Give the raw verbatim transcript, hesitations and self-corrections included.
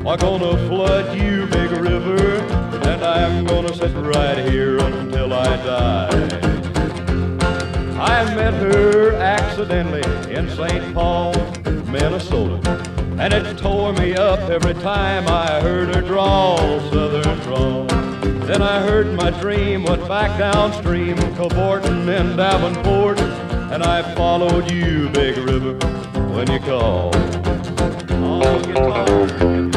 are gonna flood you, big river, and I'm gonna sit right here until I die. I met her accidentally in Saint Paul, Minnesota, and it tore me up every time I heard her drawl, southern drawl. Then I heard my dream went back downstream, cavorting in Davenport, and I followed you, big river, when you called. Oh, guitar.